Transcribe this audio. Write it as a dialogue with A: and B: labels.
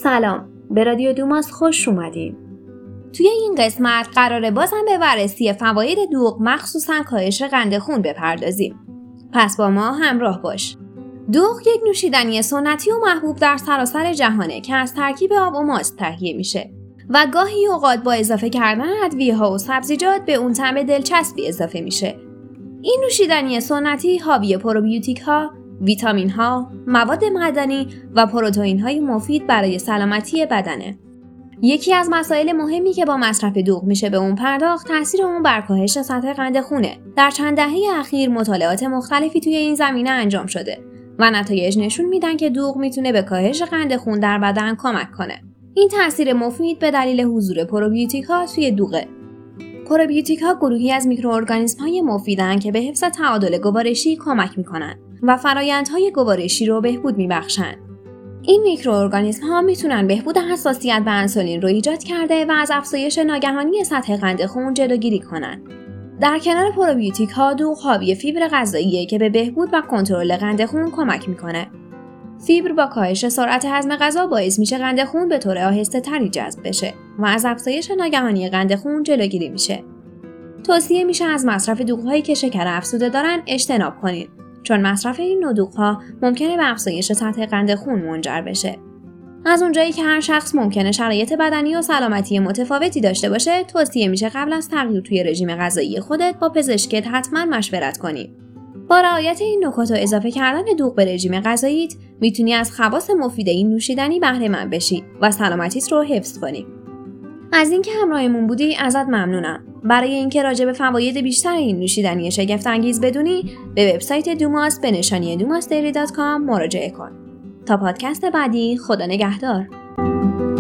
A: سلام، به رادیو دوماس خوش اومدین. توی این قسمت قراره بازم به بررسی فواید دوغ مخصوصاً کاهش قند خون بپردازیم. پس با ما همراه باش. دوغ یک نوشیدنی سنتی و محبوب در سراسر جهانه که از ترکیب آب و ماست تهیه میشه و گاهی اوقات با اضافه کردن ادویه‌ها و سبزیجات به اون طعم دلچسبی اضافه میشه. این نوشیدنی سنتی حاوی پروبیوتیک‌ها، ویتامین‌ها، مواد معدنی و پروتئین‌های مفید برای سلامتی بدنه. یکی از مسائل مهمی که با مصرف دوغ میشه به اون پرداخت تاثیر اون بر کاهش سطح قند خونه. در چند دهه اخیر مطالعات مختلفی توی این زمینه انجام شده و نتایج نشون میدن که دوغ میتونه به کاهش قند خون در بدن کمک کنه. این تاثیر مفید به دلیل حضور پروبیوتیک‌ها توی دوغه. پروبیوتیک‌ها گروهی از میکروارگانیسم‌های مفیدن که به حفظ تعادل گوارشی کمک میکنن و فرآیندهای گوارشی رو بهبود میبخشن. این میکروارگانیسم‌ها میتونن بهبود حساسیت به انسولین رو ایجاد کرده و از افزایش ناگهانی سطح قند خون جلوگیری کنن. در کنار پروبیوتیک‌ها دوغ حاوی فیبر غذاییه که به بهبود و کنترل قند خون کمک میکنه. فیبر با کاهش سرعت هضم غذا باعث میشه قند خون به طور آهسته‌تری جذب بشه و از افزایش ناگهانی قند خون جلوگیری میشه. توصیه میشه از مصرف دوغ‌هایی که شکر افزوده دارن اجتناب کنید، چون مصرف این نوع دوغ‌ها ممکنه به افزایش سطح قند خون منجر بشه. از اونجایی که هر شخص ممکنه شرایط بدنی و سلامتی متفاوتی داشته باشه، توصیه میشه قبل از تغییر توی رژیم غذایی خودت با پزشکت حتما مشورت کنی. با رعایت این نکات و اضافه کردن دوغ به رژیم غذاییت میتونی از خواص مفید این نوشیدنی بهره مند بشی و سلامتیت رو حفظ کنی. از اینکه همراهمون بودی ازت ممنونم. برای اینکه راجع به فواید بیشتر این نوشیدنی شگفت انگیز بدونی، به وبسایت دوماس به نشانی domasdairy.com مراجعه کن. تا پادکست بعدی، خدا نگهدار.